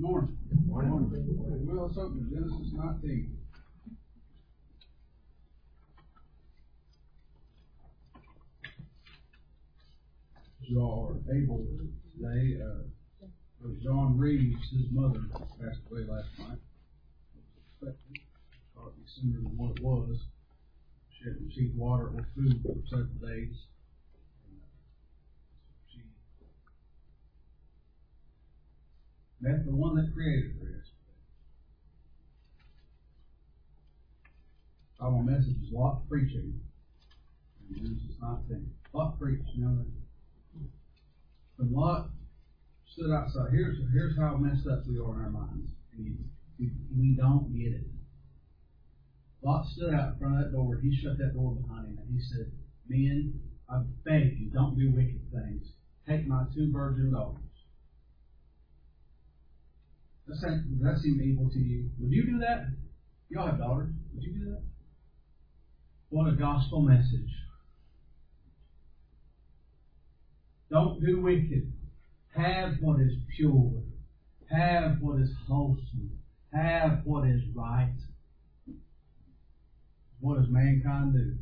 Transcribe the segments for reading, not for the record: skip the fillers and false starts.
morning. Good morning. Well, let's open Genesis 19. You all are able today. John Reeves, his mother, passed away last night. It was expected. Thought it'd be sooner than what it was. She hadn't received water or food for several days. She met the one that created her yesterday. My message is Lot preaching in Genesis 19. Lot preached, you know that. When Lot stood outside, here's how messed up we are in our minds. We don't get it. Lot stood out in front of that door. He shut that door behind him and he said, "Men, I beg you, don't do wicked things. Take my 2 virgin daughters." Does that seem evil to you? Would you do that? Y'all have daughters. Would you do that? What a gospel message. Don't do wicked. Have what is pure. Have what is wholesome. Have what is right. What does mankind do?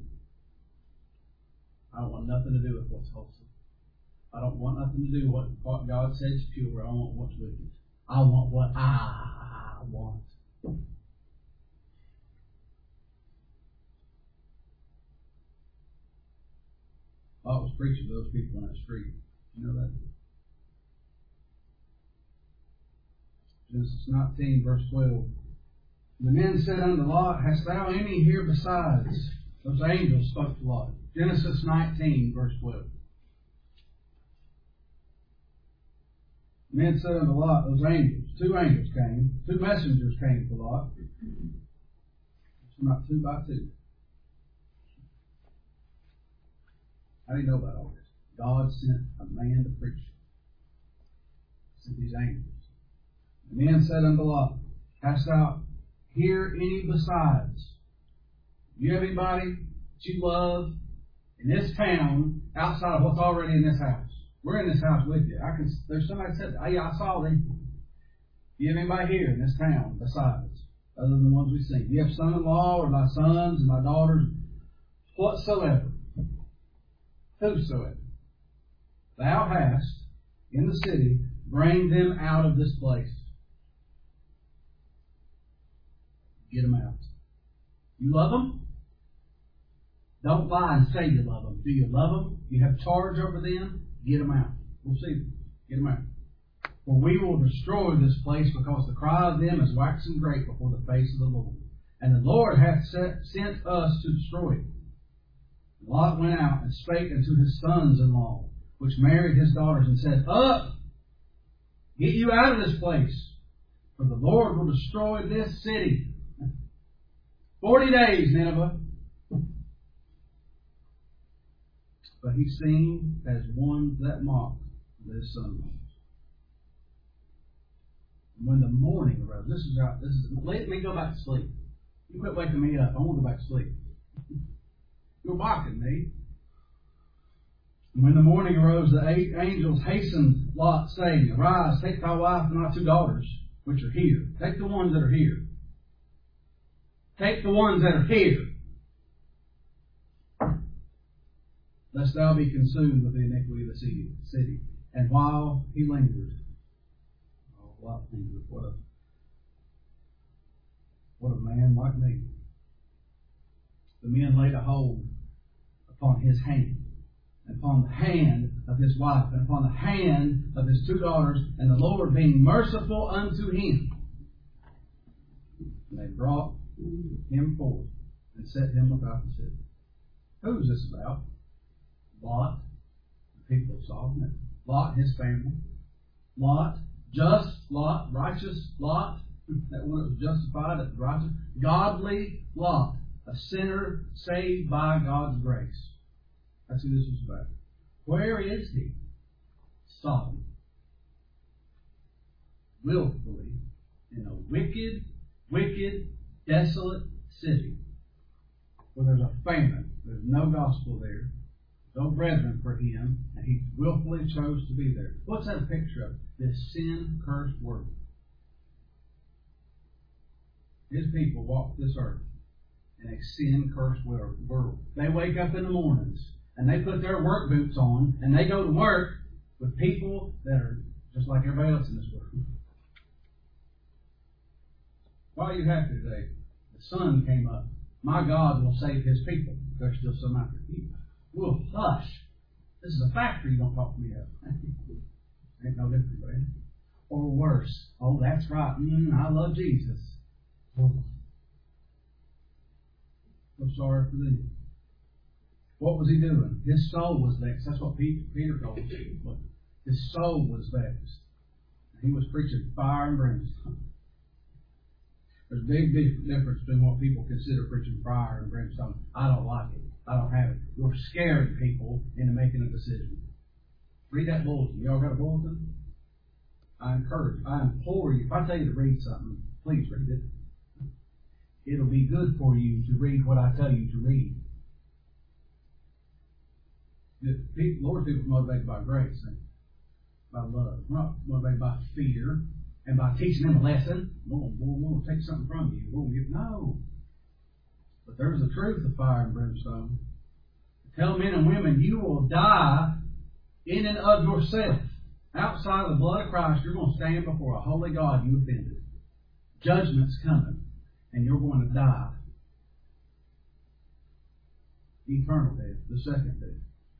I don't want nothing to do with what's wholesome. I don't want nothing to do with what God says is pure. I want what's wicked. I want what I want. I was preaching to those people on that street. You know that? Genesis 19, verse 12. The men said unto Lot, "Hast thou any here besides?" Those angels spoke to Lot. Genesis 19, verse 12. The men said unto Lot, those angels, 2 angels came, 2 messengers came to Lot. It's not 2 by 2. How do you know about all this? God sent a man to preach. He sent these angels. The men said unto Lot, "Hast thou here any besides?" Do you have anybody that you love in this town outside of what's already in this house? We're in this house with you. There's somebody that said, "Oh yeah, I saw them." Do you have anybody here in this town besides, other than the ones we've seen? Do you have son-in-law or my sons and my daughters? Whatsoever. Whosoever thou hast in the city, bring them out of this place. Get them out. You love them? Don't lie and say you love them. Do you love them? You have charge over them? Get them out. We'll see them. Get them out. For we will destroy this place, because the cry of them is waxing great before the face of the Lord. And the Lord hath sent us to destroy it. Lot went out and spake unto his sons-in-law, which married his daughters, and said, "Up! Get you out of this place, for the Lord will destroy this city. 40 days, Nineveh." But he seemed as one that mocked his son-in-law. When the morning arose, let me go back to sleep. You quit waking me up. I want to go back to sleep. You're mocking me. And when the morning arose, the 8 angels hastened Lot, saying, "Arise, take thy wife and thy 2 daughters, which are here." Take the ones that are here. Take the ones that are here. Lest thou be consumed with the iniquity of the city. And while he lingered, Lot lingered. What a man like me. The men laid a hold upon his hand, and upon the hand of his wife, and upon the hand of his 2 daughters, and the Lord being merciful unto him. And they brought him forth and set him without the city. Who is this about? Lot, the people of Sodom. Lot, his family. Lot, just Lot, righteous Lot, that one that was justified, that was righteous. Godly Lot, a sinner saved by God's grace. That's who this was about. Where is he? Sodom. Willfully in a wicked, desolate city where there's a famine. There's no gospel there. No brethren for him, and he willfully chose to be there. What's that a picture of? This sin-cursed world. His people walk this earth in a sin-cursed world. They wake up in the mornings and they put their work boots on and they go to work with people that are just like everybody else in this world. Why are you happy today? The sun came up. My God will save His people. There's still some out there. Well, hush. This is a factory. You don't talk to me of. Ain't no different, right? Or worse. Oh, that's right. I love Jesus. So sorry for them. What was he doing? His soul was vexed. That's what Peter told us. His soul was vexed. He was preaching fire and brimstone. There's a big difference between what people consider preaching fire and brimstone. I don't like it. I don't have it. You're scaring people into making a decision. Read that bulletin. Y'all got a bulletin? I implore you. If I tell you to read something, please read it. It'll be good for you to read what I tell you to read. The Lord's people are motivated by grace and by love. We're not motivated by fear and by teaching them a lesson. We'll take something from you. No. But there's the truth of fire and brimstone. Tell men and women, you will die in and of yourself. Outside of the blood of Christ, you're going to stand before a holy God you offended. Judgment's coming, and you're going to die. Eternal death, the second death.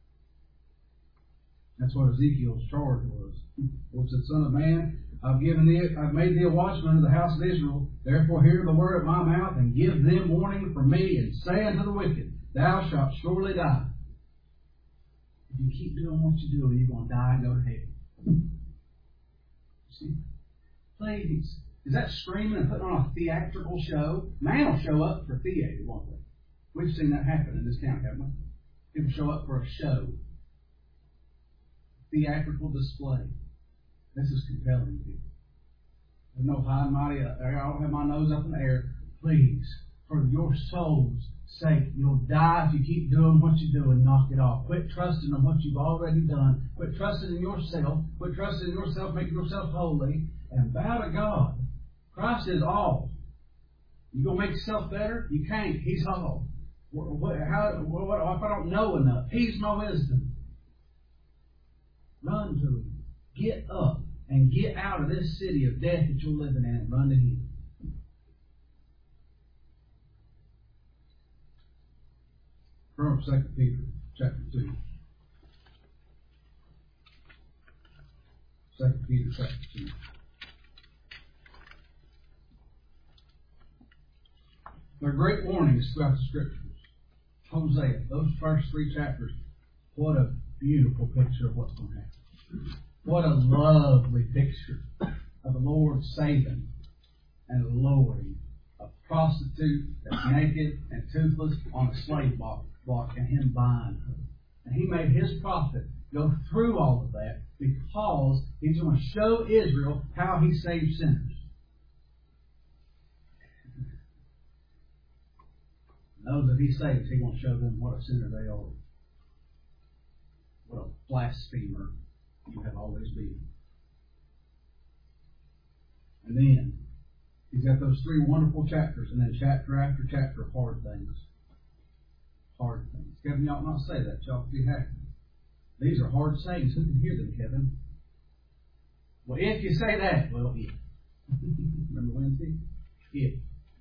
That's what Ezekiel's charge was. Lord said, Son of man, I've made thee a watchman of the house of Israel. Therefore hear the word of my mouth, and give them warning from me, and say unto the wicked, Thou shalt surely die. If you keep doing what you do, you're going to die and go to hell. See? Please. Is that screaming and putting on a theatrical show? Man will show up for theater, won't they? We've seen that happen in this town, haven't we? People show up for a show. Theatrical display. This is compelling people. There's no high and mighty. I don't have my nose up in the air. Please, for your soul's sake, you'll die if you keep doing what you do and knock it off. Quit trusting in what you've already done. Quit trusting in yourself. Quit trusting in yourself, making yourself holy, and bow to God. Christ is all. You gonna make yourself better? You can't. He's all. What if I don't know enough? He's my wisdom. Run to Him. Get up and get out of this city of death that you're living in and run to Him. From 2 Peter chapter 2. 2 Peter chapter 2. There are great warnings throughout the Scriptures. Hosea, those first 3 chapters, what a beautiful picture of what's going to happen. What a lovely picture of the Lord saving and lowering a prostitute that's naked and toothless on a slave block and Him buying her. And He made His prophet go through all of that because He's going to show Israel how He saves sinners. Those that He saves, He's going to show them what a sinner they are. What a blasphemer you have always been. And then He's got those 3 wonderful chapters, and then chapter after chapter of hard things. Hard things. Kevin, you ought not say that. You ought to be happy. These are hard sayings. Who can hear them, Kevin? Well, if you say that, well, if. Remember Wednesday? If.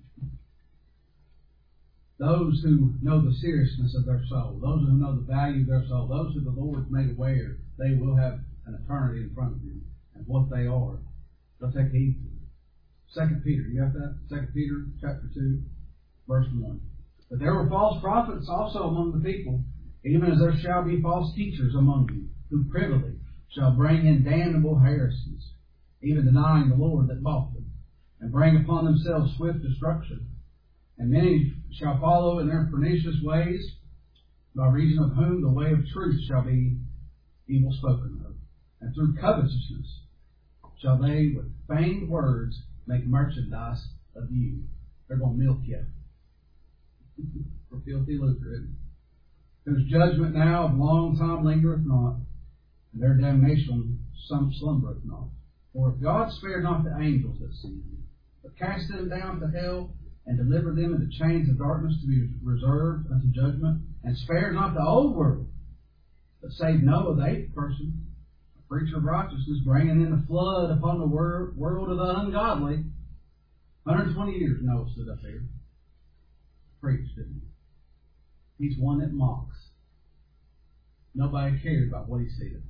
Those who know the seriousness of their soul, those who know the value of their soul, those who the Lord made aware, they will have an eternity in front of them. And what they are, they'll take heed to it. 2 Peter, you got that? 2 Peter chapter 2, verse 1. But there were false prophets also among the people, even as there shall be false teachers among you, who privily shall bring in damnable heresies, even denying the Lord that bought them, and bring upon themselves swift destruction. And many shall follow in their pernicious ways, by reason of whom the way of truth shall be evil spoken of. And through covetousness shall they with feigned words make merchandise of you. They're going to milk you for filthy lucre. Whose judgment now of long time lingereth not, and their damnation some slumbereth not. For if God spared not the angels that sinned, but cast them down to hell, and delivered them into chains of darkness to be reserved unto judgment, and spared not the old world, but saved Noah, the eighth person, a preacher of righteousness, bringing in the flood upon the world of the ungodly. 120 years Noah stood up there. Preached, didn't he? He's one that mocks. Nobody cared about what he said.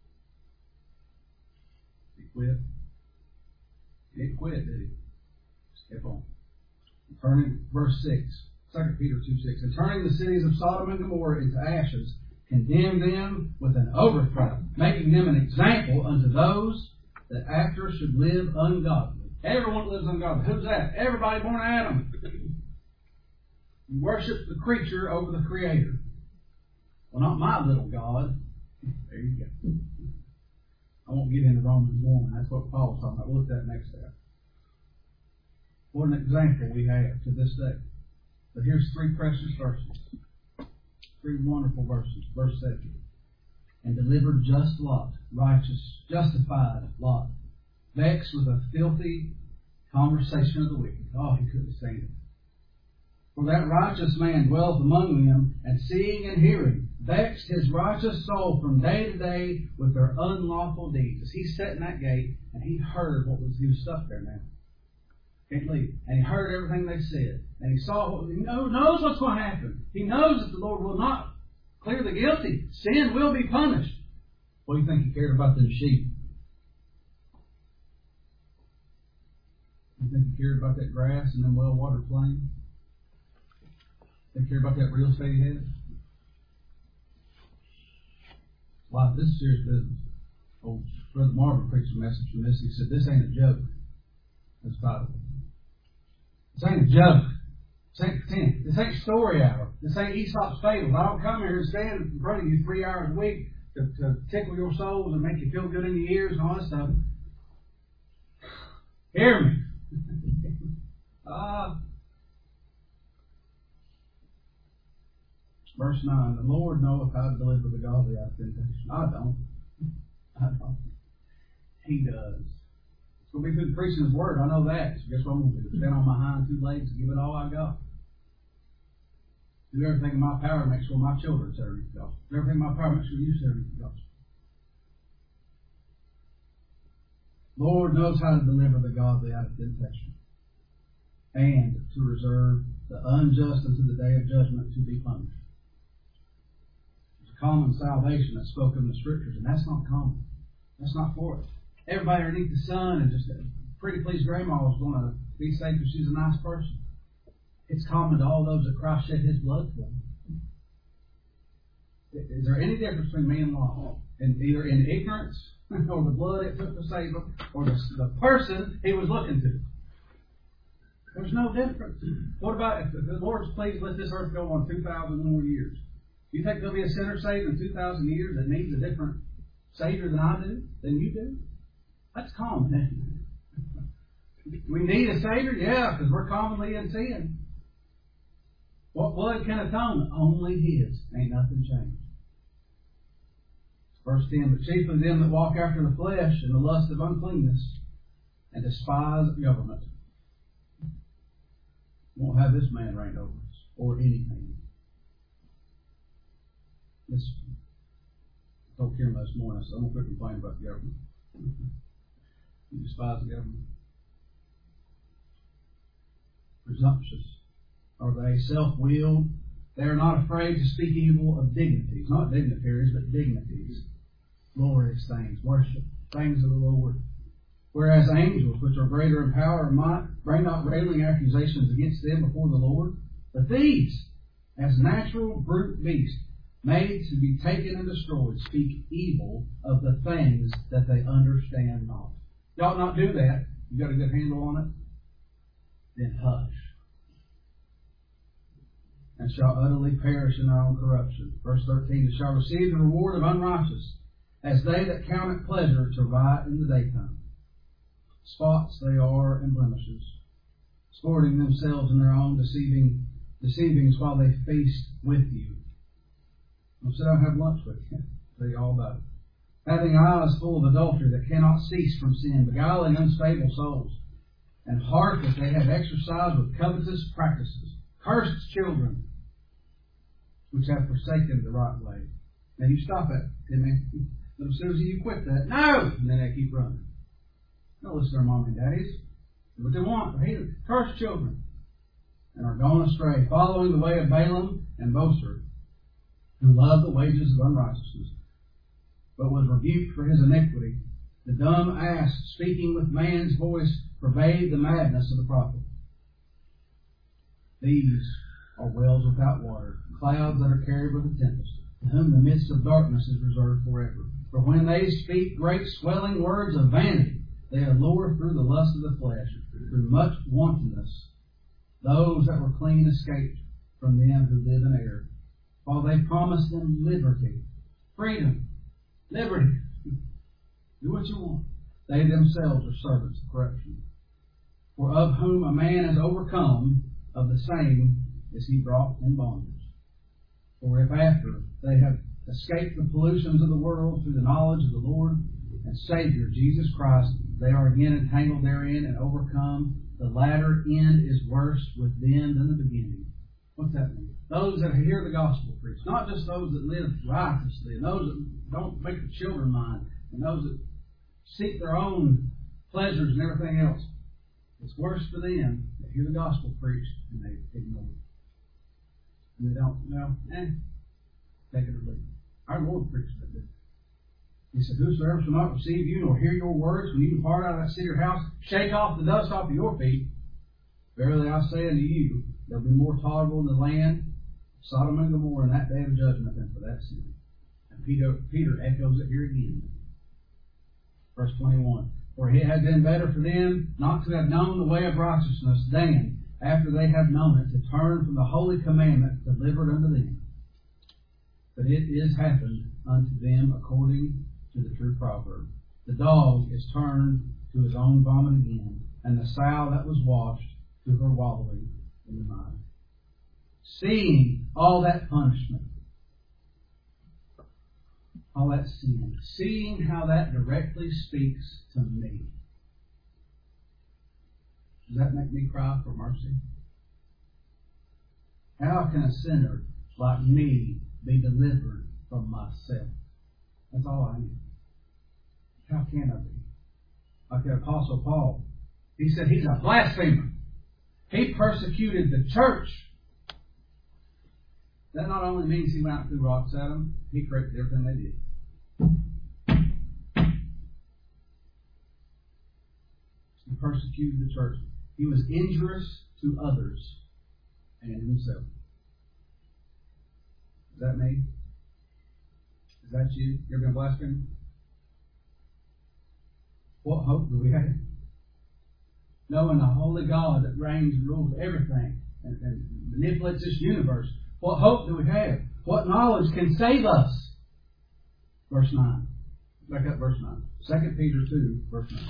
He quit. He didn't quit, did he? Just kept on. Turning, verse 6, 2 Peter 2:6, and turning the cities of Sodom and Gomorrah into ashes, condemned them with an overthrow, making them an example unto those that after should live ungodly. Everyone lives ungodly. Who's that? Everybody born of Adam. You worship the creature over the Creator. Well, not my little God. There you go. I won't get into Romans 1. That's what Paul's talking about. We'll look at that next step. What an example we have to this day. But here's three precious verses. Three wonderful verses. Verse 7. And delivered just Lot, righteous, justified Lot, vexed with a filthy conversation of the wicked. Oh, he couldn't stand it. For that righteous man dwelleth among them, and seeing and hearing, vexed his righteous soul from day to day with their unlawful deeds. As he sat in that gate, and he heard he was stuck there now. Can't leave. And he heard everything they said. And he saw, he knows what's going to happen. He knows that the Lord will not clear the guilty. Sin will be punished. What do you think he cared about them sheep? You think he cared about that grass and them well-watered plains? Think he cared about that real estate he had? Wow, this is serious business. Oh, Brother Marvin preached a message from this. He said, this ain't a joke. That's the title. This ain't a joke. This ain't pretend. This ain't story hour. This ain't Aesop's Fables. I don't come here and stand in front of you 3 hours a week to tickle your souls and make you feel good in your ears and all that stuff. Hear me. Verse 9, the Lord knoweth how to deliver the godly out of temptation. I don't. He does. It's going to be through the preaching of His Word. I know that. So guess what I'm going to do? Stand on my hind two legs and give it all I got. Do everything in my power to make sure my children serve the gospel. Do everything in my power to make sure you serve the gospel. Lord knows how to deliver the godly out of temptation, and to reserve the unjust unto the day of judgment to be punished. There's a common salvation that's spoken in the Scriptures, and that's not common. That's not for us. Everybody underneath the sun and just a pretty pleased grandma is going to be saved because she's a nice person. It's common to all those that Christ shed His blood for. Is there any difference between me and Lot? Either in ignorance, or the blood it took to save him, or the person he was looking to? There's no difference. What about if the Lord's pleased, let this earth go on 2,000 more years? Do you think there'll be a sinner saved in 2,000 years that needs a different Savior than I do, than you do? That's common, isn't it? We need a Savior? Yeah, because we're commonly in sin. What blood can atone? Only His. Ain't nothing changed. Verse 10, but chiefly them that walk after the flesh and the lust of uncleanness and despise government. Won't have this man reign over us or anything. Listen, I told Kieran this morning, so I'm going to quit complaining about the government. You despise the government. Presumptuous are they, self-willed. They are not afraid to speak evil of dignities, not dignitaries, but dignities. Glorious things, worship, things of the Lord. Whereas angels, which are greater in power and might, bring not railing accusations against them before the Lord. But these, as natural brute beasts, made to be taken and destroyed, speak evil of the things that they understand not. You ought not do that. You got a good handle on it? Then hush. And shall utterly perish in their own corruption. Verse 13, they shall receive the reward of unrighteous, as they that count it pleasure to riot in the daytime. Spots they are and blemishes, sporting themselves in their own deceivings while they feast with you. I'll sit down and have lunch with you. Tell you all about it. Having eyes full of adultery that cannot cease from sin, beguiling unstable souls. and heart that they have exercised with covetous practices. Cursed children, which have forsaken the right way. Now you stop that, Timmy. Little Susie, you quit that. No! And then they keep running. Don't listen to their mom and daddies. Do what they want. They hate cursed children. And are gone astray, following the way of Balaam and Boser, who loved the wages of unrighteousness, but was rebuked for his iniquity. The dumb ass, speaking with man's voice, forbade the madness of the prophet. These are wells without water, clouds that are carried with a tempest, to whom the midst of darkness is reserved forever. For when they speak great swelling words of vanity, they allure through the lust of the flesh, through much wantonness. Those that were clean escaped from them who live in error, while they promise them liberty, freedom, liberty. Do what you want. They themselves are servants of corruption. For of whom a man is overcome, of the same is he brought in bondage. For if after they have escaped the pollutions of the world through the knowledge of the Lord and Savior Jesus Christ, they are again entangled therein and overcome, the latter end is worse with them than the beginning. What's that mean? Those that hear the gospel preached, not just those that live righteously, and those that don't make the children mind, and those that seek their own pleasures and everything else. It's worse for them that hear the gospel preached and they ignore it. And they don't, take it or leave it. Our Lord preached that, didn't he? He said, whosoever shall not receive you nor hear your words when you depart out of that city or house, shake off the dust off of your feet. Verily I say unto you, there'll be more tolerable in the land of Sodom and Gomorrah in that day of judgment than for that city. And Peter echoes it here again. Verse 21. For it had been better for them not to have known the way of righteousness than, after they have known it, to turn from the holy commandment delivered unto them. But it is happened unto them according to the true proverb. The dog is turned to his own vomit again, and the sow that was washed to her wallowing in the mire. Seeing all that punishment, all that sin, seeing how that directly speaks to me. Does that make me cry for mercy? How can a sinner like me be delivered from myself? That's all I need. How can I be? Like the Apostle Paul. He said he's a blasphemer. He persecuted the church. That not only means he went out and threw rocks at them, he corrected everything they did. He persecuted the church. He was injurious to others and himself. Is that me? Is that you? You ever been blasphemed? What hope do we have? Knowing the holy God that reigns and rules everything and manipulates this universe. What hope do we have? What knowledge can save us? Verse 9. Back up verse 9. 2 Peter 2, verse 9.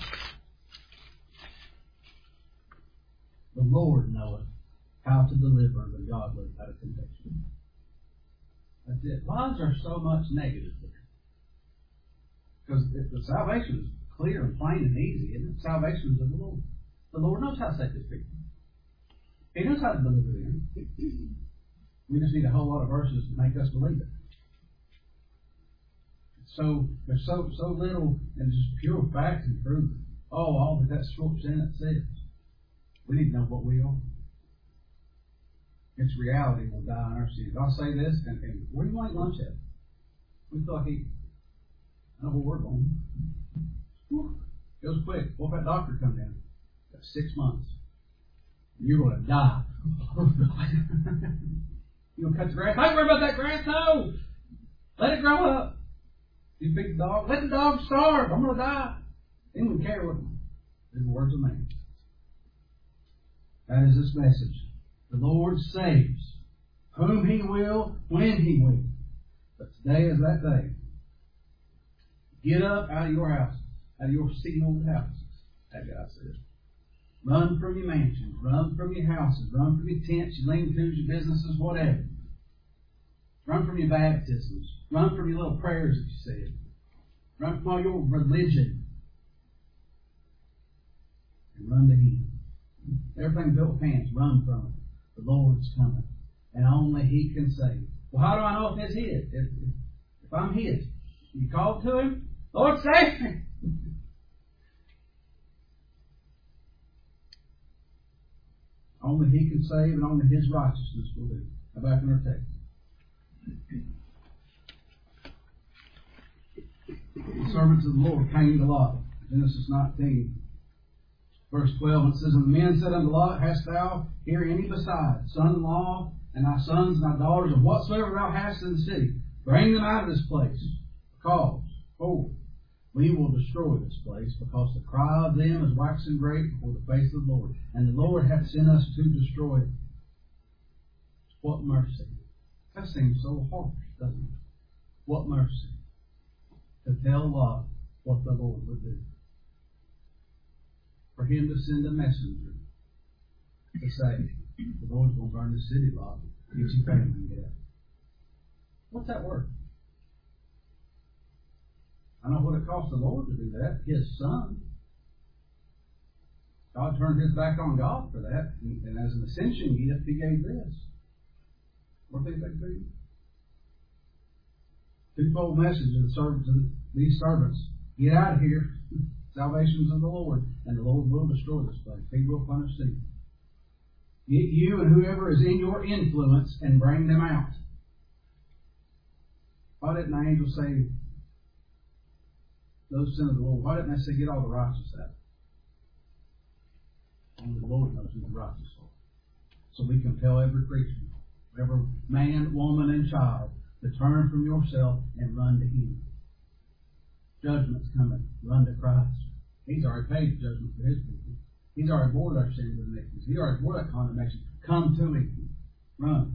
The Lord knoweth how to deliver the godly out of temptation. That's it. Why is there so much negative there? Because the salvation is clear and plain and easy, isn't it? Salvation is of the Lord. The Lord knows how to save His people. He knows how to deliver them. We just need a whole lot of verses to make us believe it. So there's so little and just pure facts and truth. Oh, all that short sentence says. We need to know what we are. It's reality will die in our sins. I'll say this, and where do you want to eat lunch at? We feel like eating. I know where we're going. Goes quick. What if that doctor comes in? Got 6 months. You're going to die. You going to cut the grass? Don't worry about that grass. No. Let it grow up. You feed the dog. Let the dog starve. I'm going to die. They don't care what. These are the words of man. That is this message. The Lord saves whom He will, when He will. But today is that day. Get up out of your houses, out of your sealed houses. That guy said. Run from your mansions, run from your houses, run from your tents, your lean-tos, your businesses, whatever. Run from your baptisms. Run from your little prayers that you said. Run from all your religion. And run to Him. Everything built with hands, run from it. The Lord's coming. And only He can save. Well, how do I know if it's His? If I'm His? You call to Him, Lord, save me. Only He can save, and only His righteousness will do. How about in our text? The servants of the Lord came to Lot. Genesis 19, verse 12. It says, And the men said unto Lot, Hast thou here any beside, son-in-law, and thy sons and thy daughters, and whatsoever thou hast in the city? Bring them out of this place, because, we will destroy this place, because the cry of them is waxing great before the face of the Lord. And the Lord hath sent us to destroy it. What mercy. That seems so harsh, doesn't it? What mercy. To tell Lot what the Lord would do. For Him to send a messenger to say, the Lord's going to burn the city, Lot. Get your family and get out. What's that worth? I know what it cost the Lord to do that. His Son. God turned His back on God for that. And as an ascension gift, He gave this. What do you think, Peter? Twofold message to the servants of these servants. Get out of here. Salvation's of the Lord. And the Lord will destroy this place. He will punish sin. Get you and whoever is in your influence and bring them out. Why didn't the angel say, those sins of the Lord? Why didn't they say, get all the righteous out? Only the Lord knows who the righteous are. So we compel every creature, every man, woman, and child to turn from yourself and run to Him. Judgment's coming. Run to Christ. He's already paid the judgment for His people. He's already bore our sins and iniquities. He already bore that condemnation. Come to Him. Run.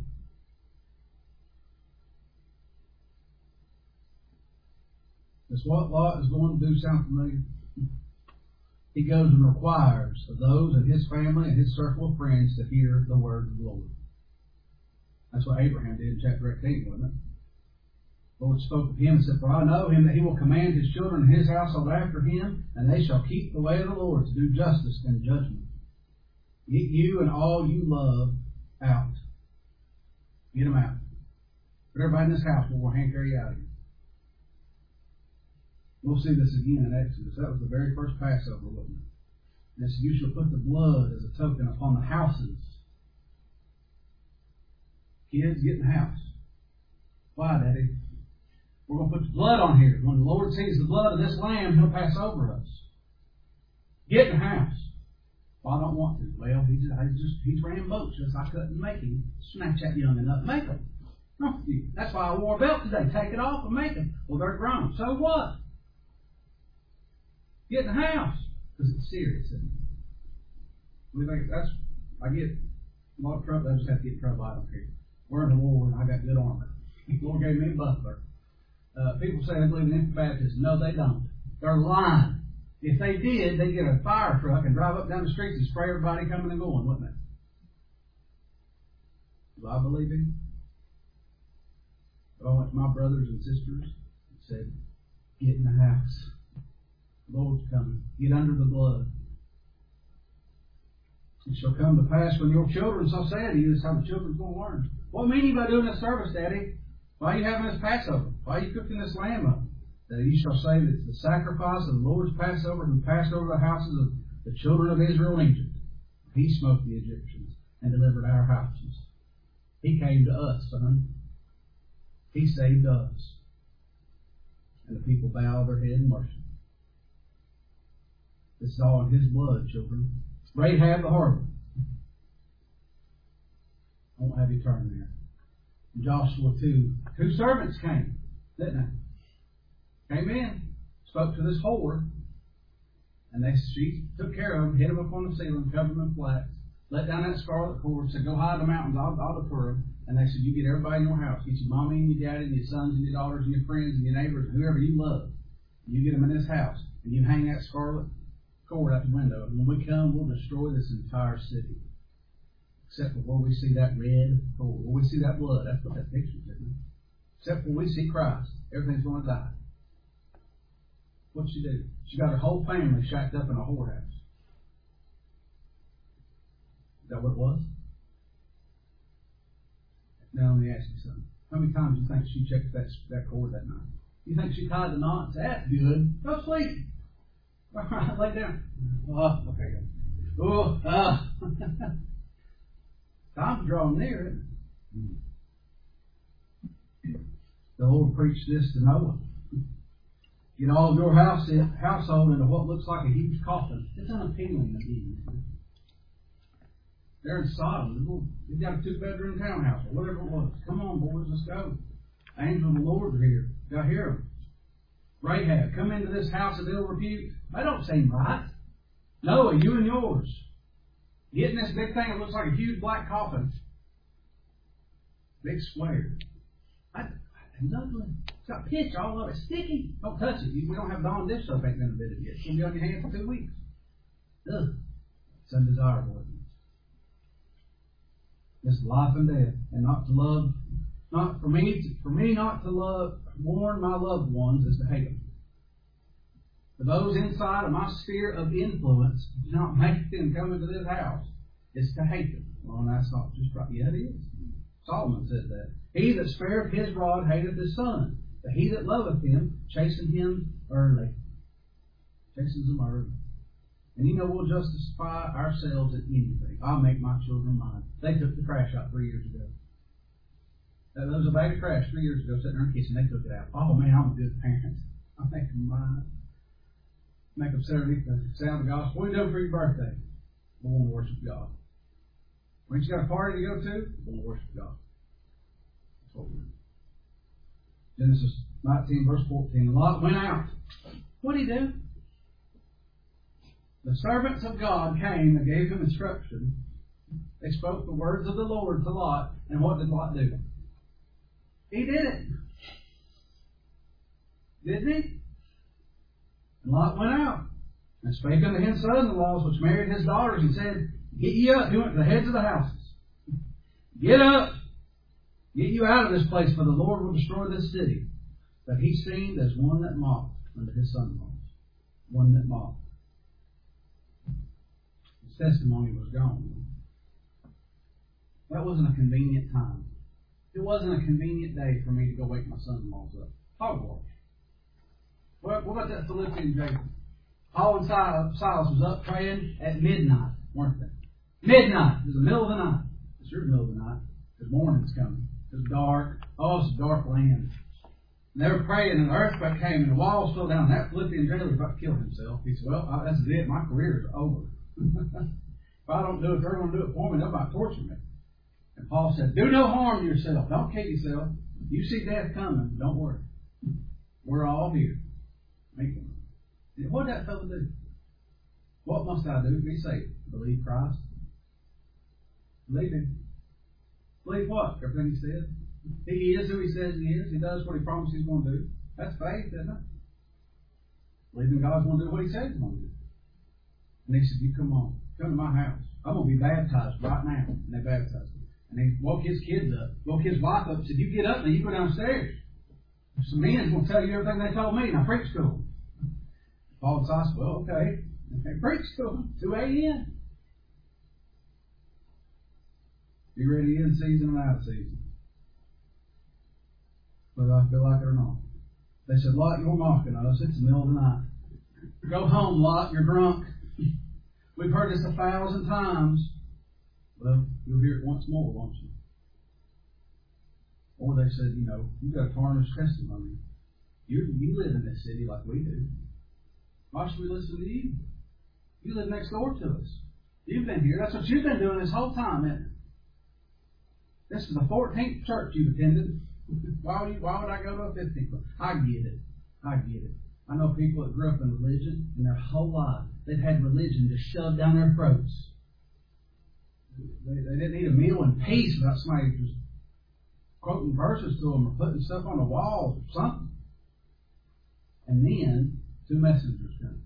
Does what Lot is going to do sound familiar? He goes and requires of those in his family and his circle of friends to hear the word of the Lord. That's what Abraham did in chapter 18, wasn't it? The Lord spoke of him and said, For I know him that he will command his children and his household after him, and they shall keep the way of the Lord to do justice and judgment. Get you and all you love out. Get them out. Put everybody in this house will hand carry you out of here. We'll see this again in Exodus. That was the very first Passover, wasn't it? And it said, You shall put the blood as a token upon the houses. Kids, get in the house. Why, Daddy? We're going to put the blood on here. When the Lord sees the blood of this lamb, He'll pass over us. Get in the house. Well, I don't want to. Well, he's rambunctious. I couldn't make him snatch that young'un up and make him. No, that's why I wore a belt today. Take it off and make them. Well, they're grown. So what? Get in the house. Because it's serious, isn't it? We think I get a lot of trouble. I just have to get in trouble. I don't care. We're in the war and I got good armor. The Lord gave me a buckler. People say they believe in infant baptism. No, they don't. They're lying. If they did, they'd get a fire truck and drive up down the streets and spray everybody coming and going, wouldn't they? Do I believe Him? I went to my brothers and sisters and said, Get in the house. The Lord's coming. Get under the blood. It shall come to pass when your children shall say to you, this is how the children's going to learn. What meaning by doing this service, Daddy? Why are you having this Passover? Why are you cooking this lamb up? That you shall say that it's the sacrifice of the Lord's Passover who passed over the houses of the children of Israel in Egypt. He smote the Egyptians and delivered our houses. He came to us, son. He saved us. And the people bow their head and worship. This is all in His blood, children. Rahab the harlot. I won't have you turn there. In Joshua 2, 2 servants came, didn't they? Came in, spoke to this whore, and she took care of them, hid them up on the ceiling, covered them in flax, let down that scarlet cord, said, Go hide in the mountains, I'll defer them. And they said, You get everybody in your house. Get your mommy and your daddy and your sons and your daughters and your friends and your neighbors and whoever you love. You get them in this house, and you hang that scarlet cord out the window. And when we come, we'll destroy this entire city. Except for where we see that red cord, where we see that blood. That's what that picture's, isn't it? Except for where we see Christ. Everything's going to die. What'd she do? She got her whole family shacked up in a whorehouse. Is that what it was? Now let me ask you something. How many times do you think she checked that cord that night? You think she tied the knots? That's good. Go sleep. All right, lay down. Oh, okay. Oh, time's drawing near, isn't it? The Lord preached this to Noah. Get all of your household into what looks like a huge coffin. It's unappealing to me. They're in Sodom. They've got a 2-bedroom townhouse or whatever it was. Come on, boys, let's go. Angels of the Lord are here. Got to hear them. Rahab, come into this house of ill repute. That don't seem right. Noah, you and yours. Getting this big thing that looks like a huge black coffin. Big square. It's ugly. It's got pitch all over it. It's sticky. Don't touch it. We don't have Dawn dish soap ain't been invented yet. It's going to be on your hands for 2 weeks. Ugh. It's undesirable. It's life and death. And not to love, not for me not to love, warn my loved ones is to hate them. For those inside of my sphere of influence, do not make them come into this house. It's to hate them. Well, that's not just right. Yeah, it is. Solomon said that. He that spareth his rod hateth his son, but he that loveth him chastens him early. Chastens him early. And you know we'll justify ourselves at anything. I'll make my children mine. They took the trash out 3 years ago. There was a bag of trash 3 years ago sitting in our kitchen. They took it out. Oh man, I'm a good parent. I'll make them mine. Make them sit underneath the sound of the gospel. What are you doing for your birthday? We want to worship God. When you got a party to go to, we want to worship God. That's what we're doing. Genesis 19, verse 14. Lot went out. What did he do? The servants of God came and gave him instruction. They spoke the words of the Lord to Lot. And what did Lot do? He did it. Didn't he? And Lot went out and spake unto his son-in-laws, which married his daughters, and said, Get ye up. He went to the heads of the houses. Get up. Get you out of this place, for the Lord will destroy this city. But he seemed as one that mocked unto his son-in-laws. One that mocked. His testimony was gone. That wasn't a convenient time. It wasn't a convenient day for me to go wake my son-in-laws up. Hogwash. What about that Philippian Jacob? Paul and Silas was up praying at midnight, weren't they? Midnight. It was the middle of the night. It's sure the middle of the night. Because morning's coming. It's dark. Oh, it's a dark land. And they were praying, and the earthquake came, and the walls fell down. That Philippian jailer was about to kill himself. He said, well, that's it. My career is over. If I don't do it, they're going to do it for me. They're about to torture me. And Paul said, do no harm to yourself. Don't kill yourself. You see death coming. Don't worry. We're all here. What did that fellow do? What must I do to be saved? Believe Christ. Believe Him. Believe what? Everything He said. He is who He says He is. He does what He promised He's going to do. That's faith, isn't it? Believing God's going to do what He says He's going to do. And He said, you come on. Come to my house. I'm going to be baptized right now. And they baptized Him. And He woke his kids up. Woke his wife up and said, you get up and you go downstairs. Some men's going to tell you everything they told me. Now preach to them. Paul and Silas, well, okay. They preach to them. 2 a.m. Be ready in season and out of season. Whether I feel like it or not. They said, Lot, you're mocking us. It's the middle of the night. Go home, Lot. You're drunk. We've heard this 1,000 times. Well, you'll hear it once more, won't you? Or they said, you've got a tarnished testimony. You live in this city like we do. Why should we listen to you? You live next door to us. You've been here. That's what you've been doing this whole time, isn't it? This is the 14th church you've attended. Why would I go to a 15th? I get it. I know people that grew up in religion, and their whole life they've had religion just shoved down their throats. They didn't eat a meal in peace without somebody just quoting verses to them or putting stuff on the walls or something. And then 2 messengers come.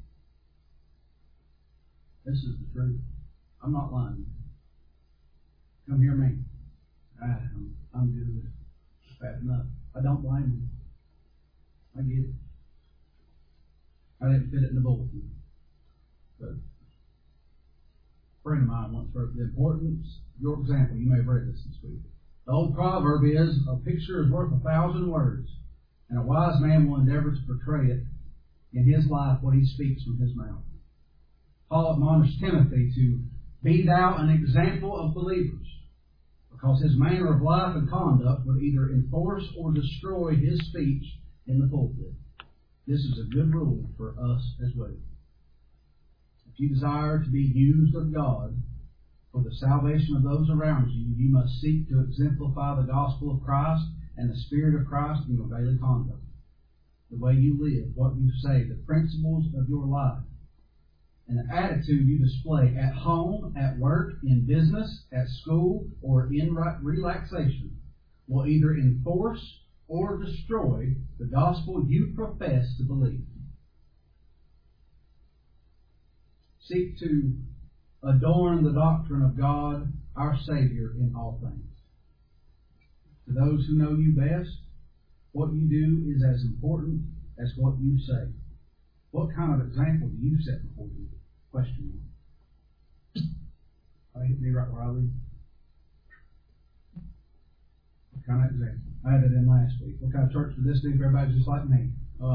This is the truth. I'm not lying. Come hear me. I'm good. It's bad enough. I don't blame them. I get it. I didn't fit it in the bulletin. But friend of mine once wrote, the importance, your example, you may have read this week. The old proverb is, a picture is worth 1,000 words, and a wise man will endeavor to portray it in his life what he speaks from his mouth. Paul admonished Timothy to be thou an example of believers, because his manner of life and conduct would either enforce or destroy his speech in the pulpit. This is a good rule for us as well. If you desire to be used of God for the salvation of those around you, you must seek to exemplify the gospel of Christ and the Spirit of Christ in your daily conduct. The way you live, what you say, the principles of your life, and the attitude you display at home, at work, in business, at school, or in relaxation will either enforce or destroy the gospel you profess to believe. Seek to adorn the doctrine of God, our Savior, in all things. To those who know you best, what you do is as important as what you say. What kind of example do you set before you? Question mark. I hit me right where I live. What kind of example? I had it in last week. What kind of church would this be if everybody's just like me?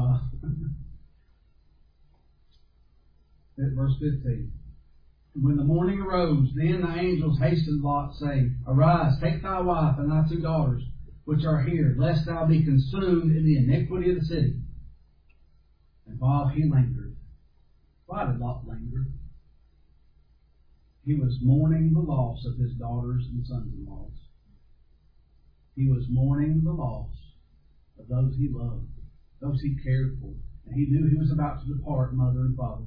Verse 15. When the morning arose, then the angels hastened Lot, saying, Arise, take thy wife and thy 2 daughters, which are here, lest thou be consumed in the iniquity of the city. And while he lingered, why did Lot linger? He was mourning the loss of his daughters and sons-in-laws. He was mourning the loss of those he loved, those he cared for. And he knew he was about to depart mother and father,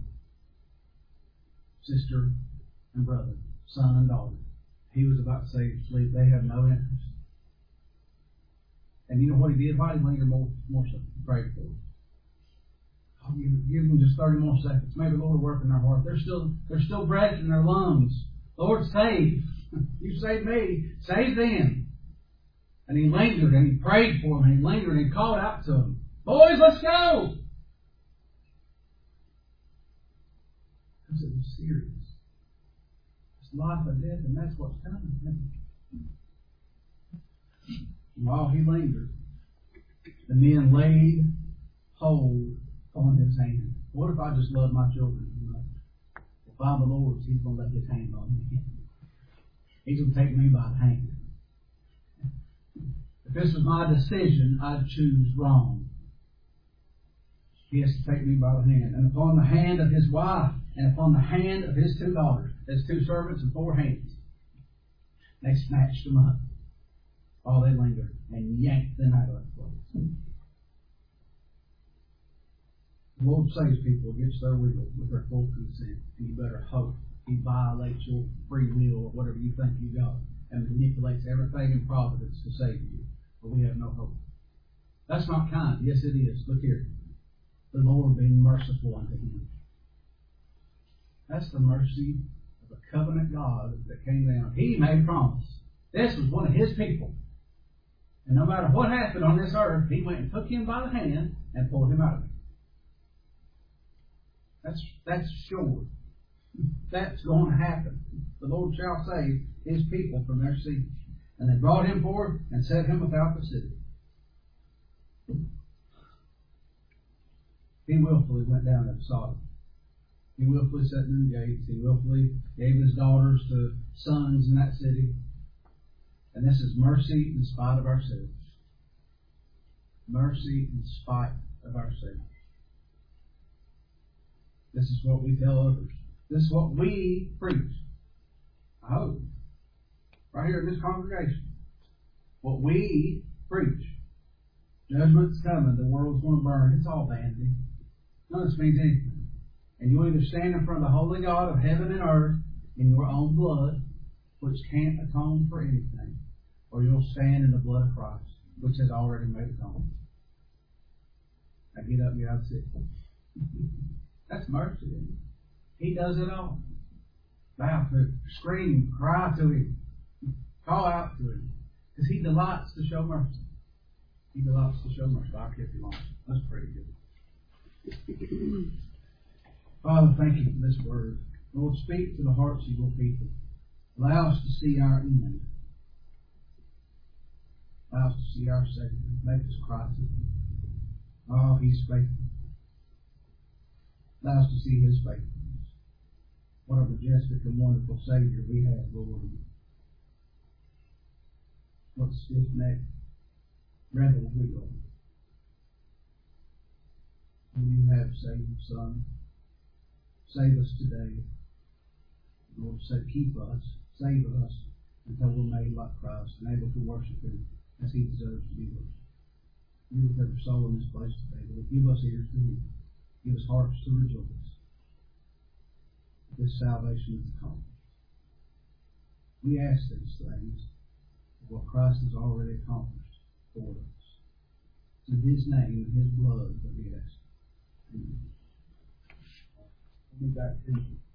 sister and brother, son and daughter. He was about to say, sleep, they have no interest. And you know what he did? Why did he linger more so? He prayed for them. Give them just 30 more seconds. Maybe the Lord will work in their heart. There's still breath in their lungs. Lord, save. You saved me. Save them. And he lingered and he prayed for them and he lingered and he called out to them. Boys, let's go! Because it was serious. It's life or death, and that's what's coming. While he lingered, the men laid hold on his hand. What if I just love my children? If I'm the Lord's, He's going to lay His hand on me. He's going to take me by the hand. If this was my decision, I'd choose wrong. He has to take me by the hand. And upon the hand of his wife, and upon the hand of his 2 daughters, there's 2 servants and 4 hands. They snatched them up while they lingered and yanked them out of that place. The Lord saves people against their will with their full consent. And you better hope He violates your free will or whatever you think you got and manipulates everything in providence to save you. But we have no hope. That's not kind. Yes, it is. Look here. The Lord being merciful unto him. That's the mercy of the covenant God that came down. He made a promise. This was one of His people. And no matter what happened on this earth, He went and took him by the hand and pulled him out of it. That's sure. That's going to happen. The Lord shall save His people from their sins. And they brought him forth and set him without the city. He willfully went down to Sodom. He willfully set new gates. He willfully gave his daughters to sons in that city. And this is mercy in spite of ourselves. Mercy in spite of ourselves. This is what we tell others. This is what we preach. I hope. Right here in this congregation. What we preach. Judgment's coming. The world's going to burn. It's all vanity. None of this means anything. And you either stand in front of the holy God of heaven and earth in your own blood, which can't atone for anything, or you'll stand in the blood of Christ, which has already made atonement. Now get up and get out of sick. That's mercy, isn't it? He does it all. Bow to Him, scream, cry to Him, call out to Him, because He delights to show mercy. He delights to show mercy. I'll keep you long. That's pretty good. Father, thank You for this word. Lord, speak to the hearts of your people. Allow us to see our end. Allow us to see our Savior. Make us Christ. Oh, He's faithful. Allow us to see His faithfulness. What a majestic and wonderful Savior we have, Lord. What stiff-necked rebel we are. Whom you have saved, Son. Save us today. Lord, keep us, save us, until we're made like Christ and able to worship Him as He deserves to be worshipped. Be with every soul in this place today. Lord, give us ears to hear. Give us hearts to rejoice. This salvation is accomplished. We ask these things for what Christ has already accomplished for us. It's in His name and His blood that we ask. Amen. I'll be back to you.